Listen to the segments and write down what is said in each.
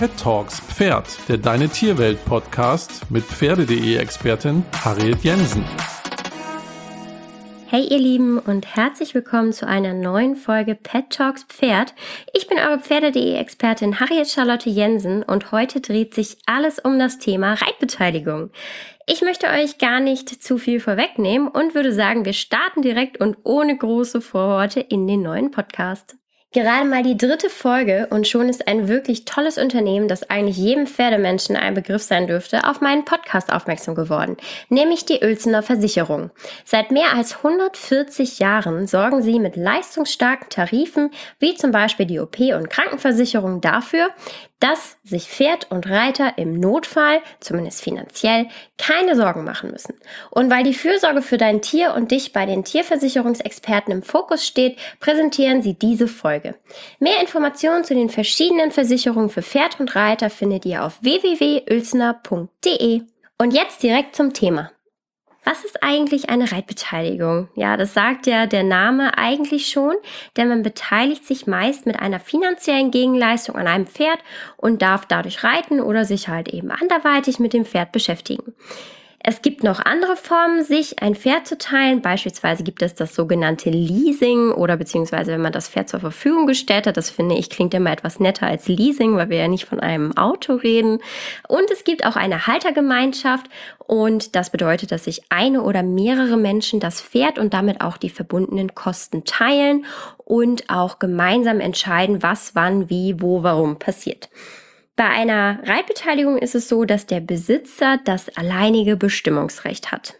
Pet Talks Pferd, der Deine Tierwelt Podcast mit Pferde.de-Expertin Harriet Jensen. Hey ihr Lieben und herzlich willkommen zu einer neuen Folge Pet Talks Pferd. Ich bin eure Pferde.de-Expertin Harriet Charlotte Jensen und heute dreht sich alles um das Thema Reitbeteiligung. Ich möchte euch gar nicht zu viel vorwegnehmen und würde sagen, wir starten direkt und ohne große Vorworte in den neuen Podcast. Gerade mal die 3. Folge und schon ist ein wirklich tolles Unternehmen, das eigentlich jedem Pferdemenschen ein Begriff sein dürfte, auf meinen Podcast aufmerksam geworden, nämlich die Uelzener Versicherung. Seit mehr als 140 Jahren sorgen sie mit leistungsstarken Tarifen, wie zum Beispiel die OP- und Krankenversicherung, dafür, dass sich Pferd und Reiter im Notfall, zumindest finanziell, keine Sorgen machen müssen. Und weil die Fürsorge für dein Tier und dich bei den Tierversicherungsexperten im Fokus steht, präsentieren sie diese Folge. Mehr Informationen zu den verschiedenen Versicherungen für Pferd und Reiter findet ihr auf www.uelzener.de. Und jetzt direkt zum Thema. Was ist eigentlich eine Reitbeteiligung? Ja, das sagt ja der Name eigentlich schon, denn man beteiligt sich meist mit einer finanziellen Gegenleistung an einem Pferd und darf dadurch reiten oder sich halt eben anderweitig mit dem Pferd beschäftigen. Es gibt noch andere Formen, sich ein Pferd zu teilen. Beispielsweise gibt es das sogenannte Leasing oder beziehungsweise wenn man das Pferd zur Verfügung gestellt hat. Das finde ich klingt immer etwas netter als Leasing, weil wir ja nicht von einem Auto reden. Und es gibt auch eine Haltergemeinschaft und das bedeutet, dass sich eine oder mehrere Menschen das Pferd und damit auch die verbundenen Kosten teilen und auch gemeinsam entscheiden, was, wann, wie, wo, warum passiert. Bei einer Reitbeteiligung ist es so, dass der Besitzer das alleinige Bestimmungsrecht hat.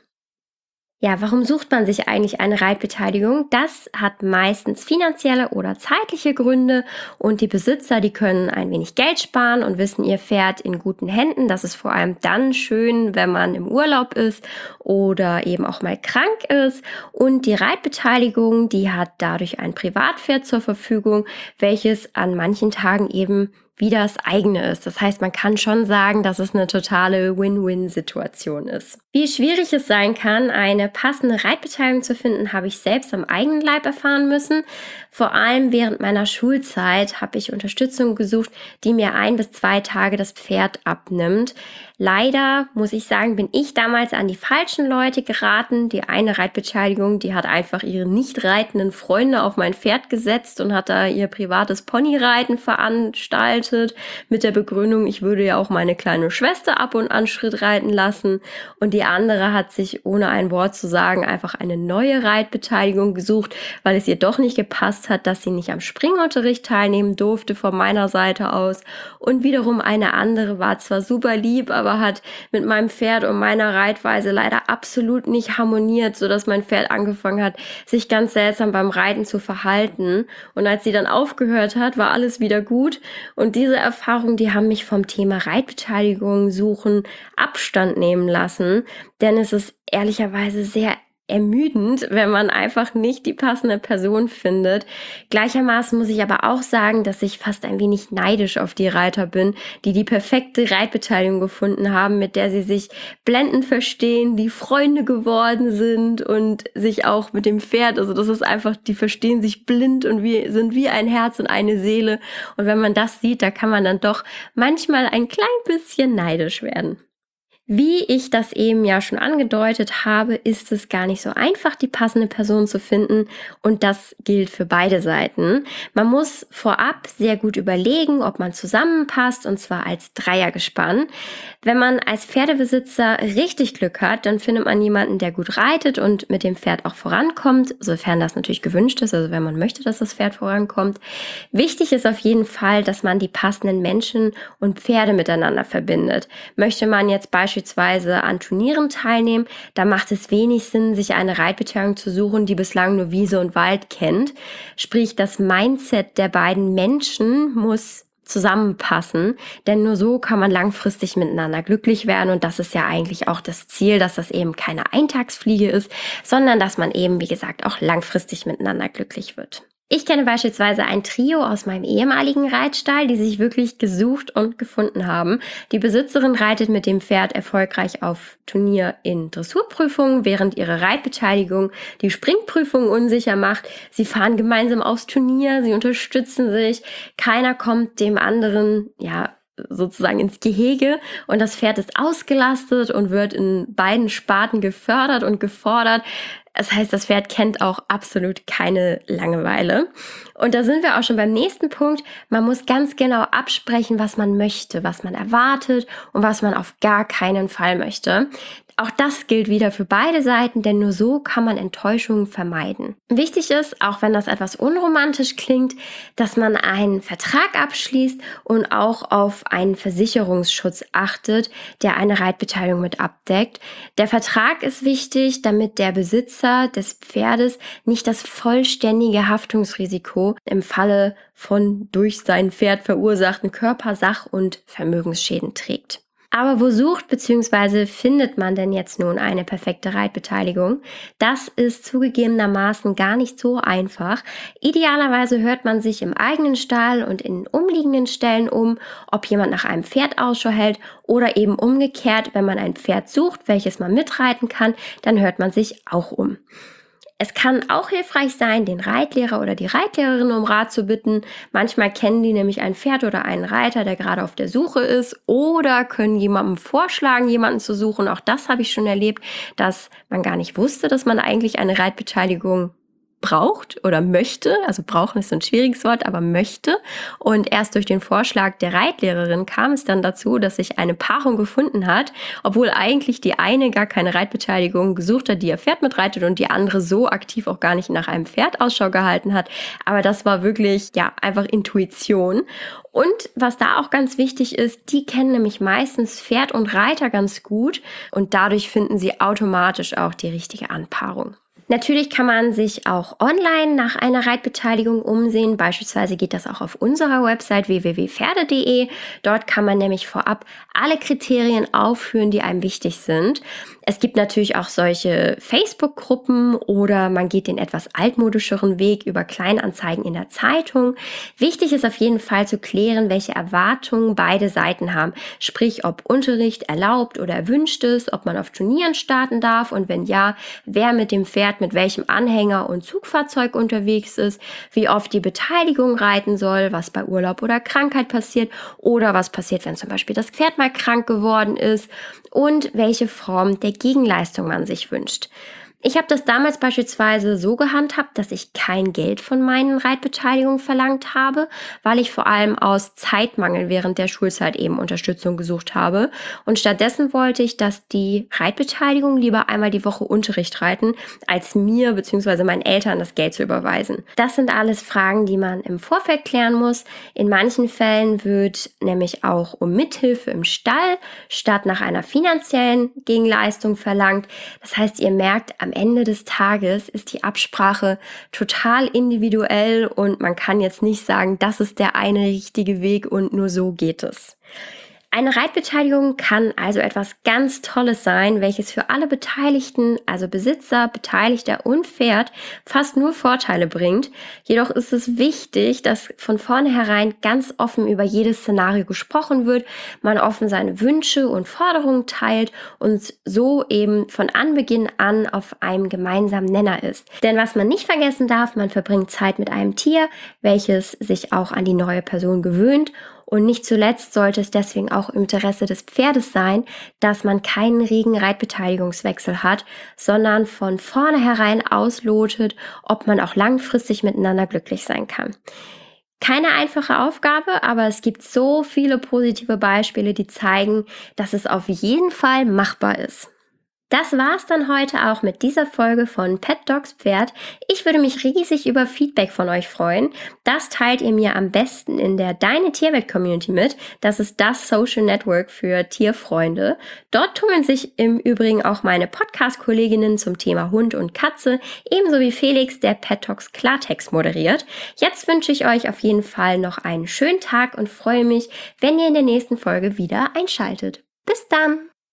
Ja, warum sucht man sich eigentlich eine Reitbeteiligung? Das hat meistens finanzielle oder zeitliche Gründe und die Besitzer, die können ein wenig Geld sparen und wissen, ihr Pferd in guten Händen. Das ist vor allem dann schön, wenn man im Urlaub ist oder eben auch mal krank ist. Und die Reitbeteiligung, die hat dadurch ein Privatpferd zur Verfügung, welches an manchen Tagen eben wie das eigene ist. Das heißt, man kann schon sagen, dass es eine totale Win-Win-Situation ist. Wie schwierig es sein kann, eine passende Reitbeteiligung zu finden, habe ich selbst am eigenen Leib erfahren müssen. Vor allem während meiner Schulzeit habe ich Unterstützung gesucht, die mir 1 bis 2 Tage das Pferd abnimmt. Leider, muss ich sagen, bin ich damals an die falschen Leute geraten. Die eine Reitbeteiligung, die hat einfach ihre nicht reitenden Freunde auf mein Pferd gesetzt und hat da ihr privates Ponyreiten veranstaltet mit der Begründung, ich würde ja auch meine kleine Schwester ab und an Schritt reiten lassen. Und die andere hat sich, ohne ein Wort zu sagen, einfach eine neue Reitbeteiligung gesucht, weil es ihr doch nicht gepasst hat, dass sie nicht am Springunterricht teilnehmen durfte von meiner Seite aus. Und wiederum eine andere war zwar super lieb, aber hat mit meinem Pferd und meiner Reitweise leider absolut nicht harmoniert, sodass mein Pferd angefangen hat, sich ganz seltsam beim Reiten zu verhalten. Und als sie dann aufgehört hat, war alles wieder gut. Und diese Erfahrungen, die haben mich vom Thema Reitbeteiligung suchen Abstand nehmen lassen, denn es ist ehrlicherweise sehr ermüdend, wenn man einfach nicht die passende Person findet. Gleichermaßen muss ich aber auch sagen, dass ich fast ein wenig neidisch auf die Reiter bin, die die perfekte Reitbeteiligung gefunden haben, mit der sie sich blendend verstehen, die Freunde geworden sind und sich auch mit dem Pferd, also das ist einfach, die verstehen sich blind und sind wie ein Herz und eine Seele. Und wenn man das sieht, da kann man dann doch manchmal ein klein bisschen neidisch werden. Wie ich das eben ja schon angedeutet habe, ist es gar nicht so einfach, die passende Person zu finden und das gilt für beide Seiten. Man muss vorab sehr gut überlegen, ob man zusammenpasst und zwar als Dreiergespann. Wenn man als Pferdebesitzer richtig Glück hat, dann findet man jemanden, der gut reitet und mit dem Pferd auch vorankommt, sofern das natürlich gewünscht ist, also wenn man möchte, dass das Pferd vorankommt. Wichtig ist auf jeden Fall, dass man die passenden Menschen und Pferde miteinander verbindet. Möchte man jetzt beispielsweise an Turnieren teilnehmen, da macht es wenig Sinn, sich eine Reitbeteiligung zu suchen, die bislang nur Wiese und Wald kennt. Sprich, das Mindset der beiden Menschen muss zusammenpassen, denn nur so kann man langfristig miteinander glücklich werden und das ist ja eigentlich auch das Ziel, dass das eben keine Eintagsfliege ist, sondern dass man eben, wie gesagt, auch langfristig miteinander glücklich wird. Ich kenne beispielsweise ein Trio aus meinem ehemaligen Reitstall, die sich wirklich gesucht und gefunden haben. Die Besitzerin reitet mit dem Pferd erfolgreich auf Turnier in Dressurprüfungen, während ihre Reitbeteiligung die Springprüfung unsicher macht. Sie fahren gemeinsam aufs Turnier, sie unterstützen sich, keiner kommt dem anderen sozusagen ins Gehege und das Pferd ist ausgelastet und wird in beiden Sparten gefördert und gefordert. Das heißt, das Pferd kennt auch absolut keine Langeweile. Und da sind wir auch schon beim nächsten Punkt. Man muss ganz genau absprechen, was man möchte, was man erwartet und was man auf gar keinen Fall möchte. Auch das gilt wieder für beide Seiten, denn nur so kann man Enttäuschungen vermeiden. Wichtig ist, auch wenn das etwas unromantisch klingt, dass man einen Vertrag abschließt und auch auf einen Versicherungsschutz achtet, der eine Reitbeteiligung mit abdeckt. Der Vertrag ist wichtig, damit der Besitzer des Pferdes nicht das vollständige Haftungsrisiko im Falle von durch sein Pferd verursachten Körper-, Sach- und Vermögensschäden trägt. Aber wo sucht bzw. findet man denn jetzt nun eine perfekte Reitbeteiligung? Das ist zugegebenermaßen gar nicht so einfach. Idealerweise hört man sich im eigenen Stall und in umliegenden Ställen um, ob jemand nach einem Pferd Ausschau hält oder eben umgekehrt, wenn man ein Pferd sucht, welches man mitreiten kann, dann hört man sich auch um. Es kann auch hilfreich sein, den Reitlehrer oder die Reitlehrerin um Rat zu bitten. Manchmal kennen die nämlich ein Pferd oder einen Reiter, der gerade auf der Suche ist, oder können jemandem vorschlagen, jemanden zu suchen. Auch das habe ich schon erlebt, dass man gar nicht wusste, dass man eigentlich eine Reitbeteiligung braucht oder möchte, also brauchen ist so ein schwieriges Wort, aber möchte. Und erst durch den Vorschlag der Reitlehrerin kam es dann dazu, dass sich eine Paarung gefunden hat, obwohl eigentlich die eine gar keine Reitbeteiligung gesucht hat, die ihr Pferd mitreitet und die andere so aktiv auch gar nicht nach einem Pferd Ausschau gehalten hat. Aber das war wirklich, einfach Intuition. Und was da auch ganz wichtig ist, die kennen nämlich meistens Pferd und Reiter ganz gut und dadurch finden sie automatisch auch die richtige Anpaarung. Natürlich kann man sich auch online nach einer Reitbeteiligung umsehen. Beispielsweise geht das auch auf unserer Website www.pferde.de. Dort kann man nämlich vorab alle Kriterien aufführen, die einem wichtig sind. Es gibt natürlich auch solche Facebook-Gruppen oder man geht den etwas altmodischeren Weg über Kleinanzeigen in der Zeitung. Wichtig ist auf jeden Fall zu klären, welche Erwartungen beide Seiten haben. Sprich, ob Unterricht erlaubt oder erwünscht ist, ob man auf Turnieren starten darf und wenn ja, wer mit dem Pferd mit welchem Anhänger und Zugfahrzeug unterwegs ist, wie oft die Beteiligung reiten soll, was bei Urlaub oder Krankheit passiert oder was passiert, wenn zum Beispiel das Pferd mal krank geworden ist und welche Form der Gegenleistung man sich wünscht. Ich habe das damals beispielsweise so gehandhabt, dass ich kein Geld von meinen Reitbeteiligungen verlangt habe, weil ich vor allem aus Zeitmangel während der Schulzeit eben Unterstützung gesucht habe. Und stattdessen wollte ich, dass die Reitbeteiligung lieber einmal die Woche Unterricht reiten, als mir bzw. meinen Eltern das Geld zu überweisen. Das sind alles Fragen, die man im Vorfeld klären muss. In manchen Fällen wird nämlich auch um Mithilfe im Stall statt nach einer finanziellen Gegenleistung verlangt. Das heißt, ihr merkt, am Ende des Tages ist die Absprache total individuell und man kann jetzt nicht sagen, das ist der eine richtige Weg und nur so geht es. Eine Reitbeteiligung kann also etwas ganz Tolles sein, welches für alle Beteiligten, also Besitzer, Beteiligter und Pferd, fast nur Vorteile bringt. Jedoch ist es wichtig, dass von vornherein ganz offen über jedes Szenario gesprochen wird, man offen seine Wünsche und Forderungen teilt und so eben von Anbeginn an auf einem gemeinsamen Nenner ist. Denn was man nicht vergessen darf, man verbringt Zeit mit einem Tier, welches sich auch an die neue Person gewöhnt. Und nicht zuletzt sollte es deswegen auch im Interesse des Pferdes sein, dass man keinen regen Reitbeteiligungswechsel hat, sondern von vornherein auslotet, ob man auch langfristig miteinander glücklich sein kann. Keine einfache Aufgabe, aber es gibt so viele positive Beispiele, die zeigen, dass es auf jeden Fall machbar ist. Das war's dann heute auch mit dieser Folge von Pet Dogs Pferd. Ich würde mich riesig über Feedback von euch freuen. Das teilt ihr mir am besten in der Deine Tierwelt Community mit. Das ist das Social Network für Tierfreunde. Dort tummeln sich im Übrigen auch meine Podcast-Kolleginnen zum Thema Hund und Katze, ebenso wie Felix, der Pet Talks Klartext moderiert. Jetzt wünsche ich euch auf jeden Fall noch einen schönen Tag und freue mich, wenn ihr in der nächsten Folge wieder einschaltet. Bis dann!